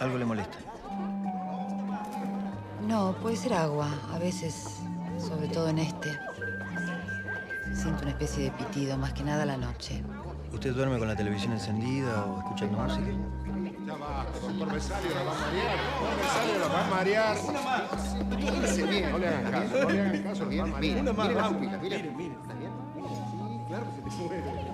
¿Algo le molesta? No, puede ser agua. A veces, sobre todo en este, siento una especie de pitido, más que nada a la noche. ¿Usted duerme con la televisión encendida o escuchando música? Ya va, doctor Besalio, la va a marear. Doctor Besalio, la va a marear. Fíjese bien. No le hagan caso, no le hagan caso. Bien, mire las pupilas, mire. ¿Está bien? Sí, claro que se te mueve.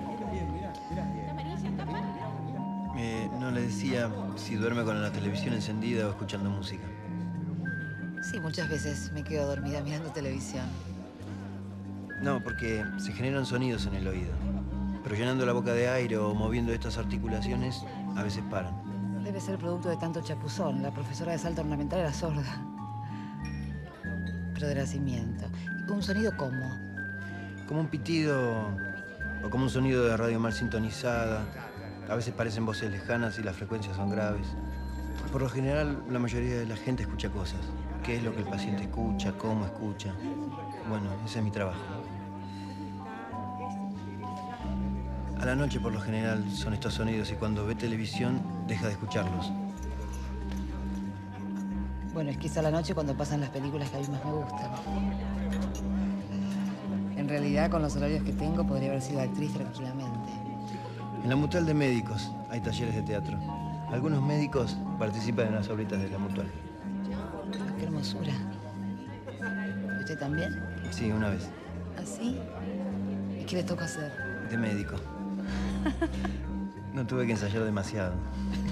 No le decía si duerme con la televisión encendida o escuchando música. Sí, muchas veces me quedo dormida mirando televisión. No, porque se generan sonidos en el oído. Pero llenando la boca de aire o moviendo estas articulaciones, a veces paran. Debe ser producto de tanto chapuzón. La profesora de salto ornamental era sorda. Pero de nacimiento. ¿Un sonido cómo? Como un pitido o como un sonido de radio mal sintonizada. A veces parecen voces lejanas y las frecuencias son graves. Por lo general, la mayoría de la gente escucha cosas. ¿Qué es lo que el paciente escucha? ¿Cómo escucha? Bueno, ese es mi trabajo. A la noche, por lo general, son estos sonidos y cuando ve televisión, deja de escucharlos. Bueno, es quizá a la noche cuando pasan las películas que a mí más me gustan. En realidad, con los horarios que tengo, podría haber sido actriz tranquilamente. En la Mutual de Médicos hay talleres de teatro. Algunos médicos participan en las obritas de la Mutual. Oh, ¡qué hermosura! ¿Y usted también? Sí, una vez. ¿Así? ¿Y qué le toca hacer? De médico. No tuve que ensayar demasiado.